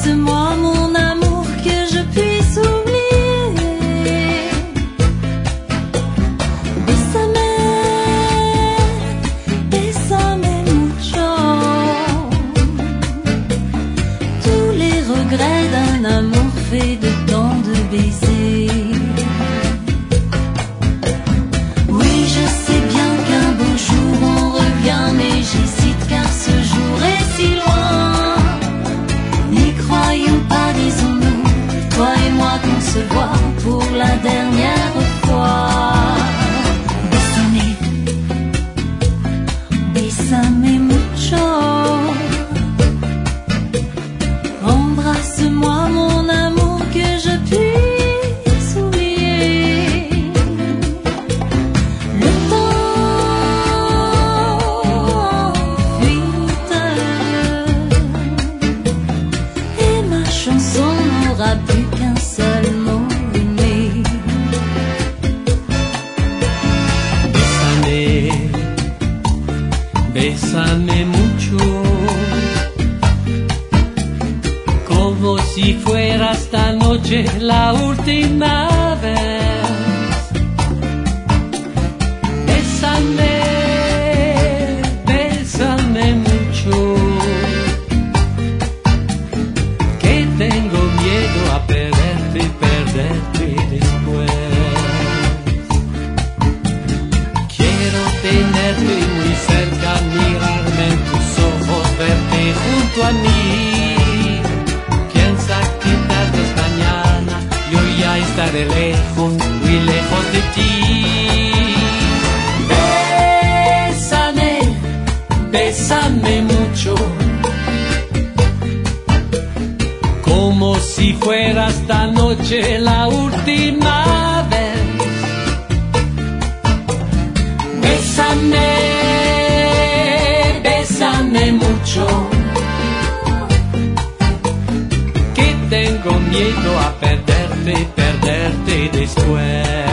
Embrasse-moi, mon amour, que je puisse oublier. Bésame, bésame mucho. Tous les regrets d'un amour fait de tant de baisers. Oui, je sais bien qu'un beau jour on revient, mais j'hésite car ce jour est si loin. N'y croyons pas, disons-nous, toi et moi qu'on se voit pour la dernière fois. Bésame, bésame mucho. Embrasse-moi, mon amour, que je puisse oublier. Le temps fuite et ma chanson n'aura plus qu'un seul mot aimé. Bésame, bésame mucho, como si fuera esta noche la última vez. Bésame, bésame mucho, que tengo miedo a perderte y perderte después. Quiero tenerte muy cerca, mirarme en tus ojos, verte junto a mí. Piensa que tal vez mañana yo ya estaré lejos, muy lejos de ti. Bésame, bésame mucho, como si fuera esta noche la última vez. Bésame, bésame mucho, que tengo miedo a perderte y perderte después.